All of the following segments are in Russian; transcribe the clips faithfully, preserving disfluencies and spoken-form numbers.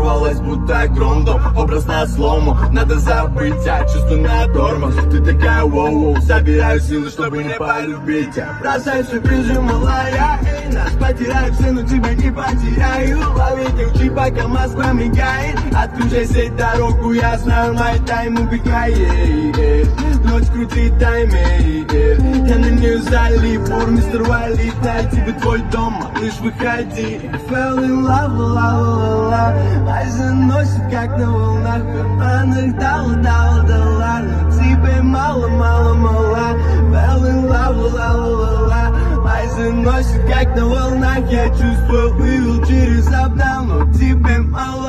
ворвалась будто грондом. Образ на слому, надо забыть, а чувство на тормоз. Ты такая воу-воу, собираю силы, чтобы не полюбить тебя. Бросай все, бежи, малая, эй, нас потеряют все, но тебя не потеряю. Лови ключи, пока Москва мигает. Отключай сеть, дорогу, я знаю, мой тайм убегает. Ночь крутит таймер, я на нее залип. Мистер Валит, найти бы твой дом, лишь выходи. Fell in love, la la la. Ай заносит, как на волнах. Карманных дала, дала, дала. Но тебе мало, мало, мало. Fell in love, la la la. Ай заносит, как на волнах. Я чувствую, вывел через обдал, но тебе мало.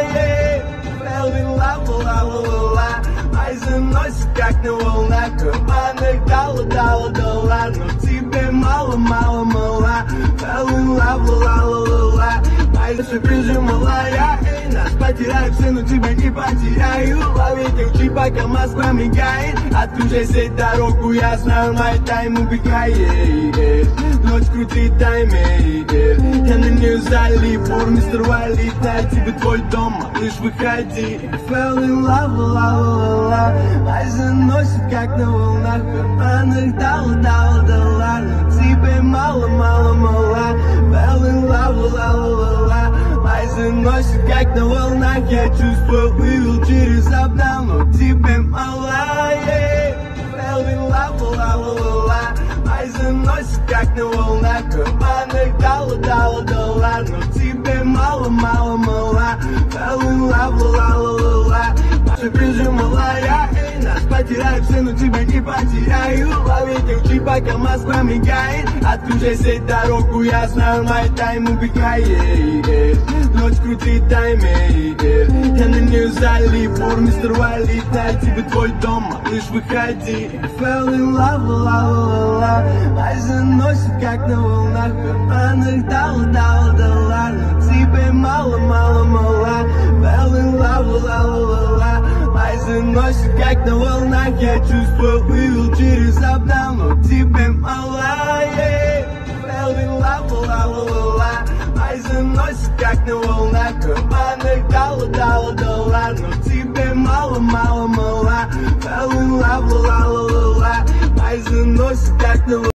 Fell in love, la la la. Ай заносит, как на волнах. Карманных дала, дала, дала. Но тебе мало, мало, мало. Fell in love, la la la. Ай, все ближе, малая, эй, нас потеряют все, но тебя не потеряю. Лови ключи, пока Москва мигает. Отключай сеть, дорогу, я знаю, мой тайм убегает. Ночь крутит таймер, я на нее залип. Мистер Валит, найти бы твой дом, лишь выходи. Fell in love, la la la. Ай заносит, как на волнах. Карманных дала, дала, дала. Но тебе мало, мало, мало. Fell in love, la la la. Ай заносит, как на волнах. Я чувствую, вывел через обдал, но тебе мало. Fell in love, la la la. Ай заносит, как на волнах. Карманных дала, дала, дала. Но тебе мало, мало, мало. Fell in love, la la la. Все ближе, малая, эй, нас потеряют все, но тебя не потеряю. Лови ключи, пока Москва мигает. Отключай сеть, дорогу, я знаю, мой тайм убегает. Ночь крутит таймер, я на нее залип. Мистер Валит, найти бы твой дом, лишь выходи. Fell in love, la la la. Ай заносит, как на волнах. Карманных дала, дала, дала. Но тебе мало, мало, мало. Fell in love, la la la. Ай заносит, как на волнах. Я чувствую, вывел через обдал, но тебе мало. Fell in love, la la la. Ай заносит, как на волнах. Карманных дала, дала, дала. Но тебе мало, мало, мало. Fell in love, la la la. Ай заносит, как на волнах.